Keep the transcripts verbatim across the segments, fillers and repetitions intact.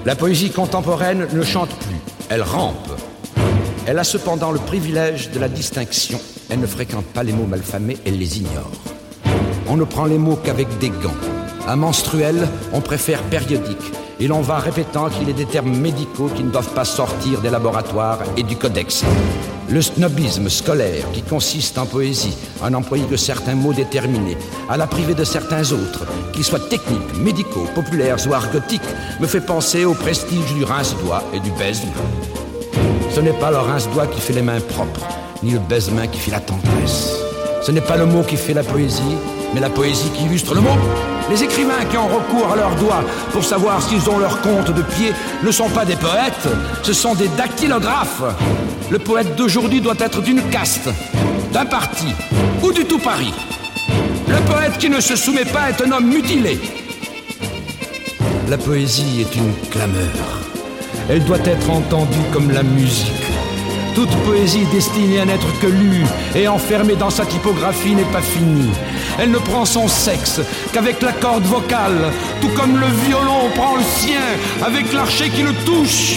La poésie contemporaine ne chante plus, elle rampe. Elle a cependant le privilège de la distinction. Elle ne fréquente pas les mots malfamés, elle les ignore. On ne prend les mots qu'avec des gants. À menstruel, on préfère périodique. Et l'on va répétant qu'il est des termes médicaux qui ne doivent pas sortir des laboratoires et du codex. Le snobisme scolaire qui consiste en poésie à n'employer que certains mots déterminés, à la priver de certains autres, qu'ils soient techniques, médicaux, populaires ou argotiques, me fait penser au prestige du rince-doigt et du baise-main. Ce n'est pas le rince-doigt qui fait les mains propres, ni le baise-main qui fait la tendresse. Ce n'est pas le mot qui fait la poésie, mais la poésie qui illustre le mot. Les écrivains qui ont recours à leurs doigts pour savoir s'ils ont leur compte de pied ne sont pas des poètes, ce sont des dactylographes. Le poète d'aujourd'hui doit être d'une caste, d'un parti ou du tout Paris. Le poète qui ne se soumet pas est un homme mutilé. La poésie est une clameur. Elle doit être entendue comme la musique. Toute poésie destinée à n'être que lue et enfermée dans sa typographie n'est pas finie. Elle ne prend son sexe qu'avec la corde vocale, tout comme le violon prend le sien avec l'archet qui le touche.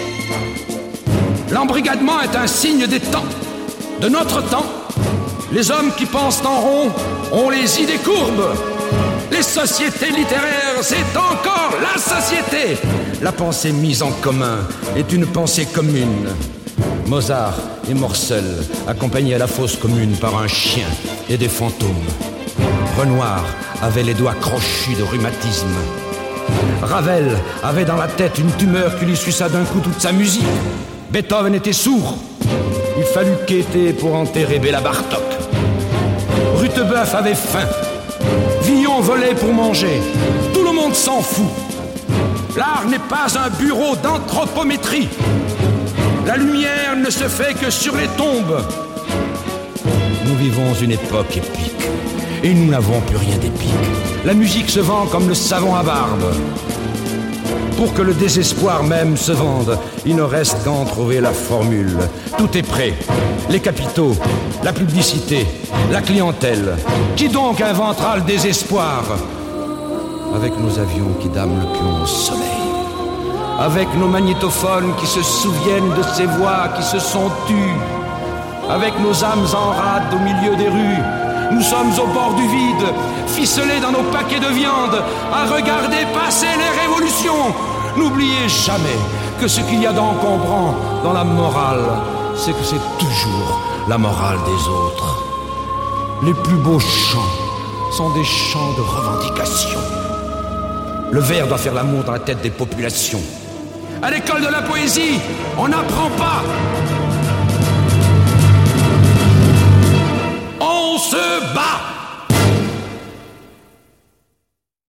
L'embrigadement est un signe des temps, de notre temps. Les hommes qui pensent en rond ont les idées courbes. Les sociétés littéraires, c'est encore la société. La pensée mise en commun est une pensée commune. Mozart et Morcel, accompagnés à la fosse commune par un chien et des fantômes. Renoir avait les doigts crochus de rhumatisme. Ravel avait dans la tête une tumeur qui lui suça d'un coup toute sa musique. Beethoven était sourd. Il fallut quêter pour enterrer Béla Bartok. Rutebeuf avait faim. Villon volait pour manger. Tout le monde s'en fout. L'art n'est pas un bureau d'anthropométrie. La lumière ne se fait que sur les tombes. Nous vivons une époque épique et nous n'avons plus rien d'épique. La musique se vend comme le savon à barbe. Pour que le désespoir même se vende, il ne reste qu'à en trouver la formule. Tout est prêt. Les capitaux, la publicité, la clientèle. Qui donc inventera le désespoir? Avec nos avions qui dament le pion au soleil. Avec nos magnétophones qui se souviennent de ces voix qui se sont tues. Avec nos âmes en rade au milieu des rues. Nous sommes au bord du vide, ficelés dans nos paquets de viande, à regarder passer les révolutions. N'oubliez jamais que ce qu'il y a d'encombrant dans la morale, c'est que c'est toujours la morale des autres. Les plus beaux chants sont des chants de revendication. Le vers doit faire l'amour dans la tête des populations. À l'école de la poésie, on n'apprend pas